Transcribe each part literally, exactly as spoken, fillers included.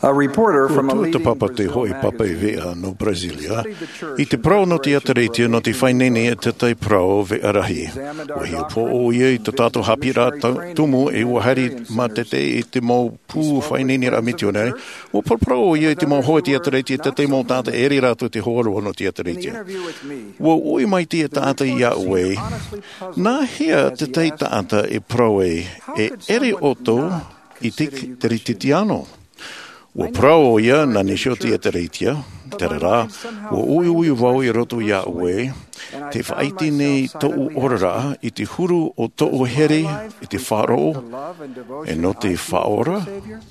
A reporter from a Tua leading te papa te Brazil hoi papa i magazine vea no Brasilia. I te prau no te atareitia no te whainene e te tai prau ve arahi. O hi po o ia i te tato hapira tumu e wahari ma te te i te mau pū whainene ra mitionari. O por prau o ia i te mau hoi te atareitia te te mau tata eri rato te horo no te atareitia. O oi mai te tata i a ue. Nā hea te tei tata e prau e e ere oto i te terititiano. O prau o ia na nisho te atareitia, terara, o ui ui wau i roto ia ue, te whaiti nei to'u orara i te huru o to'u here i te wharo, e no te whaora.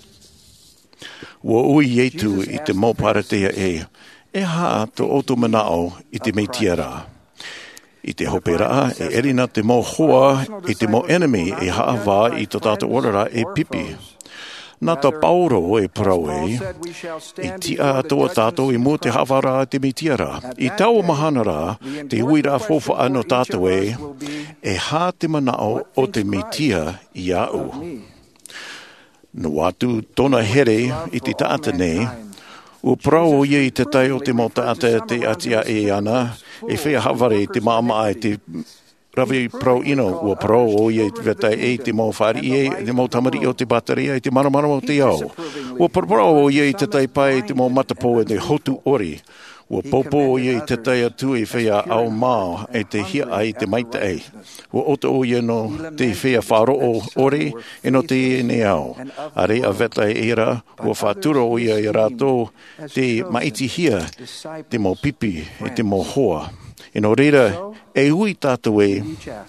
O ui yetu i te mauparatea e, e haa to oto manao i te meitiara. I te hopera e erina te mo hoa i te mo enemy e haa wā i to tātou orara e pipi. Nā ta pauro e prau e, i tia atoa tātou i mō te hawara te mitiara. I tau mahana rā, te uira fofa ano tātou e, e hā te manao o te mitia i au. No atu tona here i te tāta nei, o prau o ia i te tai o te mo tāta te atia e ana, e whea haware te māma e te rawi prau ino, ua prau o ia i te veta e te mau whari e, te mau tamari o te bataria, e te maramara o te au. Ua prau o ia i te tai pai, te mau matapo e te hotu ori. Ua popo o ia i te tai atu e whea au mao e te hia ai te maita e. Ua oto o ia no te whea wharo o ori e no te e ne au. A rea veta e era, ua whatura o ia i rato te maiti hia, te mau pipi e te mau hoa. E no reira, e ui tātou e,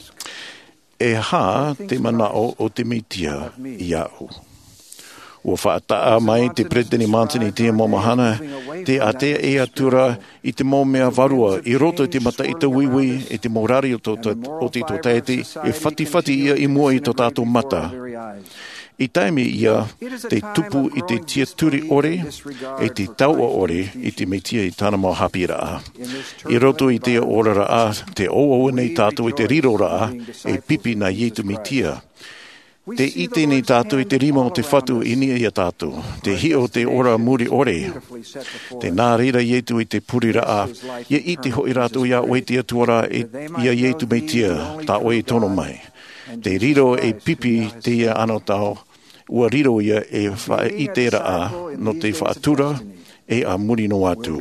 e hā te manao o te mitia i au. Ua whaataa mai te preteni mantini te mo mahana, te atea e atura i te mo mea varua, i roto te mata i te wiwi, i te morari o, to, o te to teiti, e whati whati ia i mua i to tātou mata. I taimi ia te tupu i te tia turi ore, e te taua ore i te metia i tāna mau hapira a. I roto i te orara a, te oa nei tātou i te riro ra, e pipi na ietu metia. Te ite nei tātou i te rima o te whatu i nia ia tātou, te hi o te ora muri ore. Te nā reira ietu i te purira a, ia i te hoi rātou ia oetia tuara e ia ietu metia, tā oe tono mai. Te riro e pipi te ia ano tau, ua riro ia e wha i te ra a, no te whaatura e a muri no atu.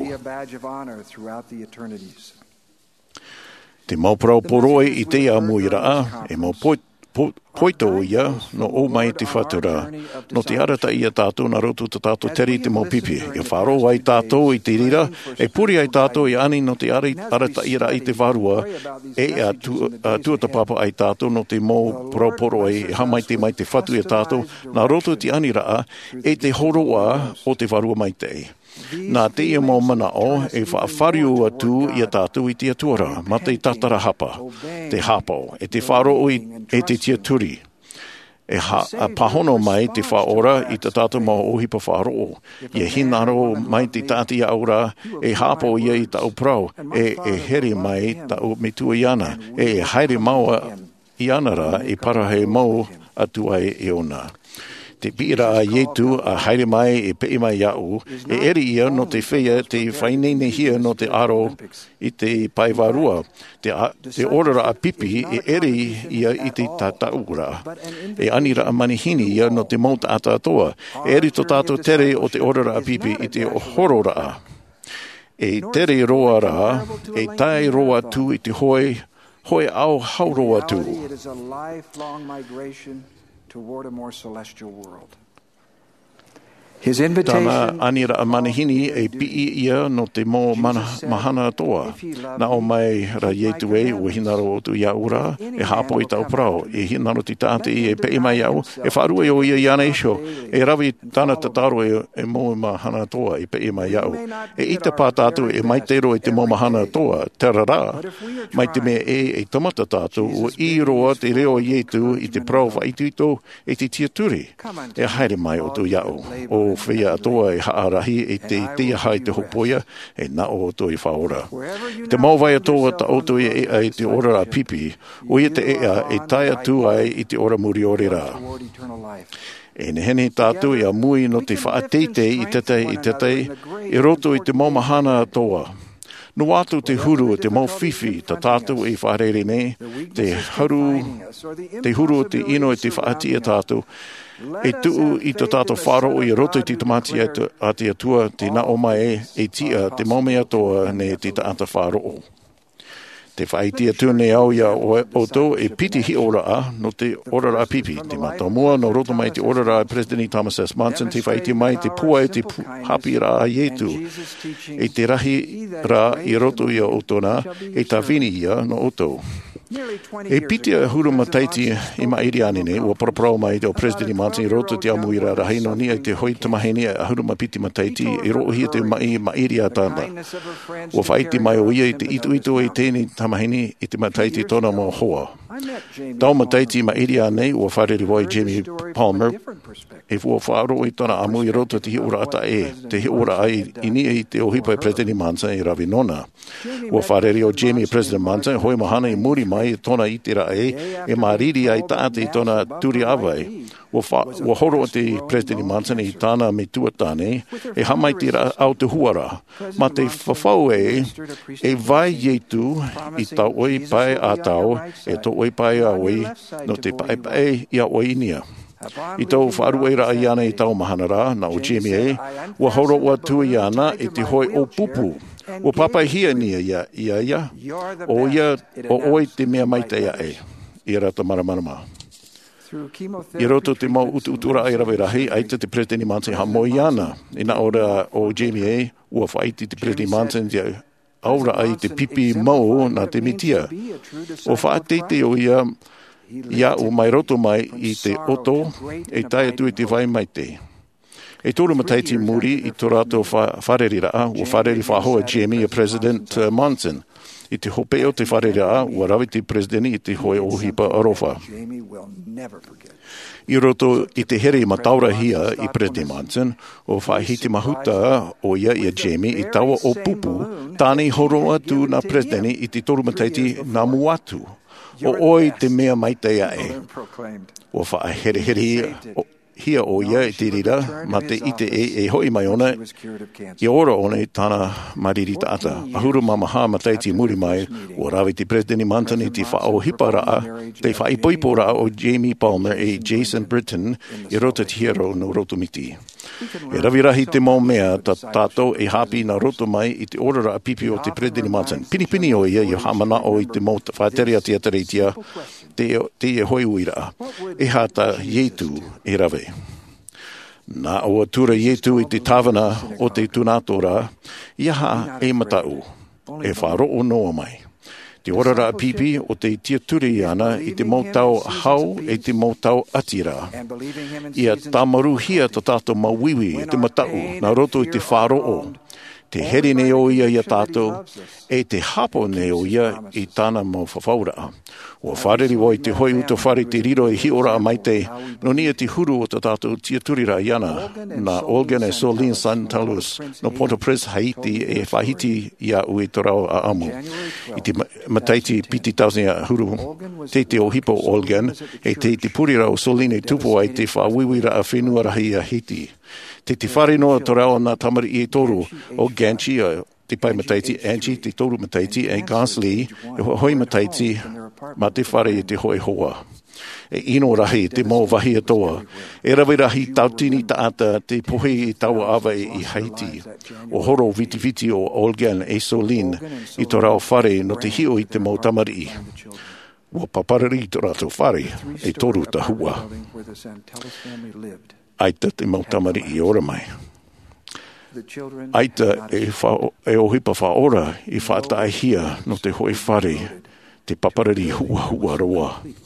Te mauparau poroi i te a muira a, e mau poit Po, poito ia no o mai te whatura. No te arata ia tātou na roto te tātou teri te mau pipi. E wharo ai tātou i te rira, e puri ai tātou i ani no te arata ira i te varua, e a tu, a tuata papa ai tātou no te mau proporo ai, e hamai te mai te whatu i tātou, na roto te ani raa, e te horoa o te varua mai te e. Nā te ia mau mana o, e whaafariu atu i a tātou i te atua, ma te tatara hapa, te hapo, e te wharo i e te tia turi. E ha, a pahono mai te whaora i te tātou mau ohipa wharo. I hinaro mai te tāti aura, e hapo ia i tau prau, e, e heri mai tau mitua i ana, e e haere maua i anara i parahe mau atu ai e ona. Te pira a ietu a haere mai e pei mai iau, e eri ia no te whea te whainene hia no te aro i te paivarua. Te, a, te orara a pipi e eri ia i te tataura. E anira a manihini ia no te mauta atatoa. E eri to tātou tere o te orara a pipi i te horora. E tere roa ra, e tai roa tu i te hoi, hoi au hauroa tu. It is a lifelong migration toward a more celestial world. His invitation, Tana anira a manahini e pii ia no te mō mahana toa. Na o mai ra ietu e ua hinaro o tu iaura, e hapo i tau prau. E hinaro ti tāte i e pei mai au, e wharua o ia iana isho. E rawi tana tataro e, e mō mahana toa i pei mai au. E ita pā tātou e mai tero e te mō mahana toa, terara. Mai te me e e tamata tātou, o i roa te reo ietu i te prau waituito e te tiaturi. E haere mai o tu iau. O whea atoa e haarahi e te tia hai te hopoia e na o to i whaora. Te mauwai atoa ta oto e ea i te ora a pipi, o i te ea e tai atu ai i te ora muri ore rā. E nehene tātou ia mui no te whaateite i tete i tete i roto i te maumahana atoa. No atu te huru te mau whiwhi ta tātou i whaarere ne, te haru, te huru te ino i te whaatia tātou, e tuu i te tātou wharo i roto i te tamati a te atua te na o mai e tia te maume atoa ne te taata wharo. Te whaitia tūne au ia o, o tō e piti hi ora a no te ora a pipi. Te matamua no roto mai te ora a President Thomas S. Monson te whaitia mai te pua e te pu, hapi ra a ietu. E te rahi ra i roto ia o tōna e ta vini ia no o tō. E piti a huru mataiti i mairi anine ua paraparau mai te o President Monson i roto te amuira rahi no nia i te hoi tamaheni a huru mapiti mataiti i roto hia te mai mairi a tāna. Ua whaiti mai o ia i te itu itu i tēni tamahini i te mataiti tōna mō hoa. Tau mataiti mairi anei ua whareri wai Jamie Palmer e fua whaaro i tōna amu i roto te hi ora ata e, te hi ora ai i ni i te ohipa i President Monson i ravi nona. Ua whareri o Jamie President Monson hoi mahana i muri mai i tōna itira e, e mariri ai taate i tōna turi awai. Ua horo o te President Monson i tāna me tuatane, e hamai tira au te huara. Ma te whawhau e, e vai ietu i tau oi pai a tau, e tau oi pai a oi, no te pai pai i a oi nia. I tau whaarueira ai ana i tau mahanara, na o Jamie e, ua horo ua tui ana i te hoi o pupu. Ua papai hia nia ia, ia ia, o ia, o oi te mea maita ia e, i rata maramarama. I roto te mau utu utura ai rawe rahi, aita te President Monson ha moi ana. Ina ora o Jamie e, ua whaiti te President Monson ia aura ai te pipi mau na te mitia. O whaatete o ia, ia o mai roto mai i te oto, e tai atu i te vai mai te. E tōru mataiti muri i tō rato whareri raa, ua whareri whahoa Jamie a President Monson. I te hopeo te whareri raa, ua rawi te President i te hoi ohipa arofa. I roto i te here i mataura hia i President Monson, o whaihiti mahuta o ia i a Jamie i taua o pupu, tāne horo atu na President i te tōru mataiti na muatu. O oi te mea maitea e. O whaahere here o hia o ia i te rira, ma te ite e e hoi mai ona, i ora ona i tāna mariri taata. Ahuru mamaha mataiti muri mai, o rawi te President Monson i te whao hiparaa, te whaipoipora o Jamie Palmer e Jason Britton i rota te hero no roto miti. E ravirahi te mau mea ta tātou e hapi na roto mai i te orara a pipi o te President Monson. Pini pini o ia i hamana o i te mau whaterea te atareitia, te, te e hoi uira. E hata ietu e rawe. Nā o atura ietu i te tāwana o te tunatora, iaha e matau, e wharo o noa mai. Te orara a pipi o te tiaturi ana i te mautau hau e te mautau atira. Ia tamaru hia ta tātou mauiwi e te matau na roto i te wharo o. Te heri ne o ia i a tātou, e te hapo ne o ia i tāna mau whawhaura. Ua whareri wai te hoi uto whare te riro i hi ora a maite, no nia te huru o ta tātou tiaturira i ana, na Olgan e Solin Santalus, no Port-au-Prince, Haiti, e whahiti i a ui torau a amu. I te mataiti piti tausini a huru, te te o hipo Olgan, e te te purira o Solin e tupo ai te whawiwira a whenua rahi a Haiti. Te te whare noa torau na tamari i e toru o Ganchi, te pai mataiti, Angie, te toru mataiti, e Gansley, e hoi mataiti, ma te whare i te hoi hoa. E ino rahi, te mau wahi atoa. E rawe rahi tautini taata te pohe i taua awa i Haiti. O horo viti viti o Olgan e Solin i torau whare no te hio i te mau tamari. Ua paparari to rato whare e toru ta hua. Aita te mautamari i ora mai. Aita e, wha, e ohipa whaora i whaatai hia no te hoi whare, te paparari hua hua roa.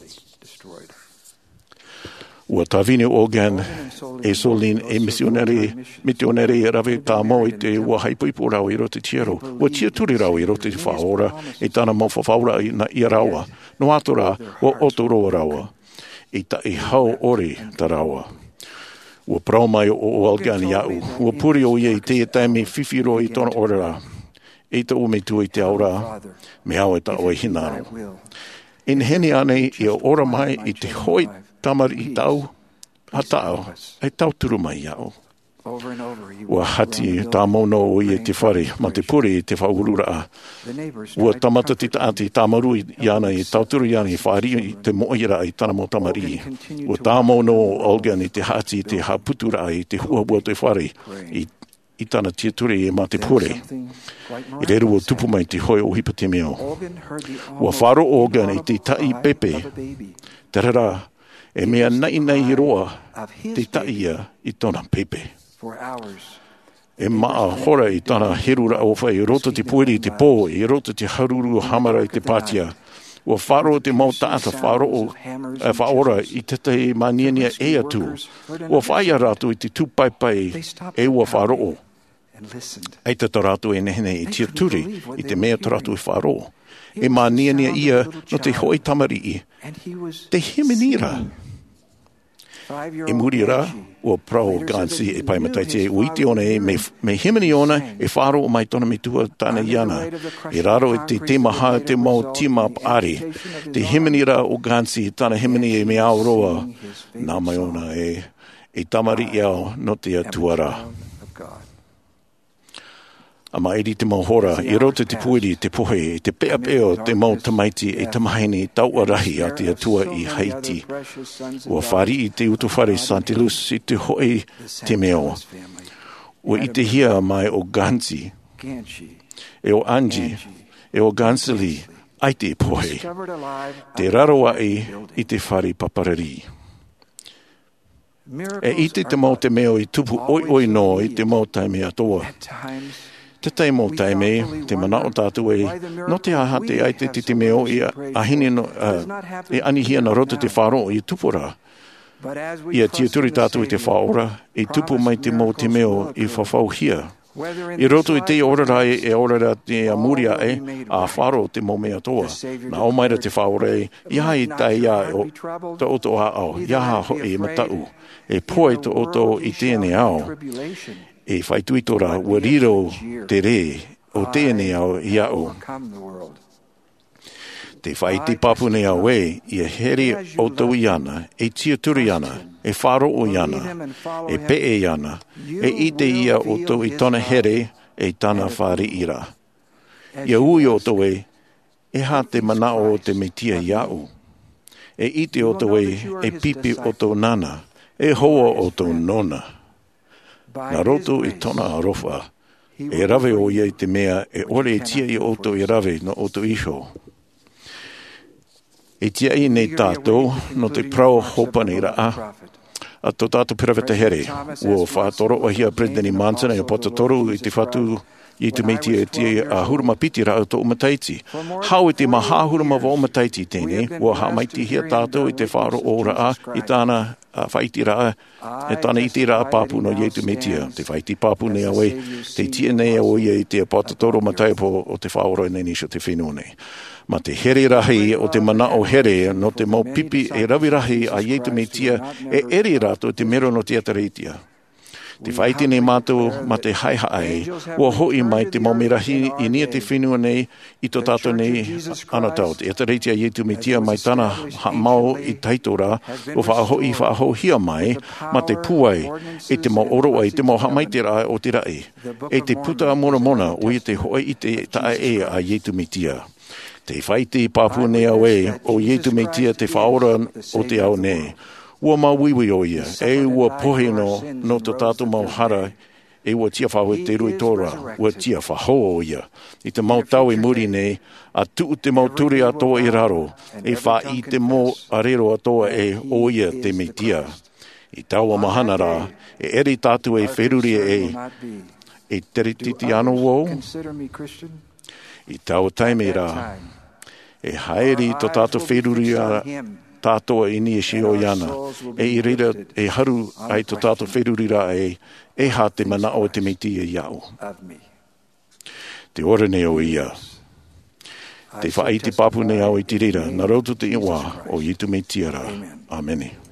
Ua tawine Olgan e Solin e misioneri, misioneri rawe tā mo i te ua haipuipo rau i rote tiero. Ua tiaturi rau i rote te whaora e tāna mau whawhaura i na ia raua. No atora o otoroa raua. I ta i hau ori ta raua. Ua prau mai o Olgan i au. Ua puri o ia i te taimi whiwhiro i tona orara. E ta ume tu i te aura, me au e ta oi hinaro. In heni ane i ora mai i te hoi tamari i tau, hatao, e tauturu mai au. Ua hati tā mono o i te whare, ma te pure i te whaurura. Ua tamata ti taati tā maru i ana i tauturu i ana i whaari i te moira i tana mo tamari. Ua tā mono o Olga ni te hati i te haputura i te hua bua te whare i, i tana tieture i ma te pure. I reru o tupu mai te hoi o hipa te meo. Ua wharo Olga ni te tai pepe. Te rara, e mea nei nei roa te taia i tona pepe. E maa hora i tana herura o whai, i rota te pueri i te pō, i rota te haruru hamara i te pātia. Ua wharo te mau tāta wharo o e whaora i te te maniania e atu. Ua whaia rātu i te tūpaipai e ua wharo o. Ei te rātu e nehene i tia turi i te mea rātu i wharo. E maniania ia no te hoi tamari i. Te himenira. E muri rā, ua prau gansi e pai mataiti e uiti ona e me, me himeni ona e wharo o mai tona me tua tāna iana. E raro e te te maha te mau tima ari. Te himeni rā o gansi tāna himeni e me au roa. Nā mai ona e, e tamari i au no te atuara. Ama eri te mahora, i rota te pueri, te pohe, te pea peo, te mau tamaiti e tamahaini taua rahi a te atua i Haiti. Ua whari i te utu whare Santilus i te hoi te meo. Ua i te hia mai o Gansi, e o Angie, e o Gansili, ai te pohe. Te raroa i, i te whare paparari. E i te te mau te meo i tupu oi oi no i te mau taime atoa. Te te mo taime, te mana o tātou e, no te aha te ai te te meo i ahine no, uh, e anihia na rota te wharo i tupura. Ia tia turi tātou i te whaora, i tupu mai te mo te meo i whawhau hia. I roto i te orarai e orara te amuria e, a wharo te mo mea toa. Na o maira te whaora e, ia i tai ia o te oto a au, ia ha ho e matau. E poe te oto i tēne au. E whaituitora ua riro te re o tēne au i au. Te whai te papune au e, i a here o tau i ana, e tia turi ana, e wharo o i ana, e pe e ana, e i te ia o tau i tona here, e tana whare ira. Ia ui o tau e, e ha te manao o te metia i au. E i te o tau e, e pipi o tau nana, e hoa o tau nona. Nā roto i tona arofa, e rave o iei te mea, e ore e tia i oto i rave no oto iho. E tia i nei tātou, no te prau hopa nei raa, a tō tātou piraweta here, ua whātoro o hia Brendan i Mansana i Potatoru i te whatu i te meiti e te a huruma piti rao tō umataiti. Hau i te maha huruma wa umataiti tēne, ua ha maiti hia tātou i te whāro o raa, i tāna a whaiti raa, e tāna i te raa pāpu no iei tu metia. Te whaiti pāpu nei awe, te tia nei au iei te Potatoru mataipo o te whaoro nei nisho te whenua nei. Ma te here rahi o te mana o here, no te mau pipi e rawi rahi a iei tu metia, e eri rato te mero no te ataritia. Te whaiti nei mātou ma te haiha ai, ua hoi mai te maumirahi i nia te whenua nei i tō tātou nei anatau. Te atareitia i tu metia mai tana mau i taitora, o whaahoi whaahoi hia mai, ma te puai, e te mau oro ai, te mau hamai te rai o te rai. E te puta mona mona o i te hoi i te tae e a i tu metia. Te whaiti pāpua nei au e, o i tu metia te whaora o te au nei. Ua mauiwi o ia, e ua pohe no, no te tātou mau hara, e ua tia whaue te rui tōra, ua tia whaho o ia. I te mau tau i muri nei, a tuu te mau turi atoa i raro, e wha i te mau arero atoa e o ia te meitia. I tau a mahana rā, e eri tātou e wheruri e, e terititi anu o, i tau taime rā, e haeri to tātou wheruri a, tātoa i ni e si o iana, e i rira e haru ai to tātou wherurira e, e ha te mana o te meti e iau. Te ora ne o ia. Te whaiti papu ne au i te rira, na rautu te iwa o i tu metiara. Amene.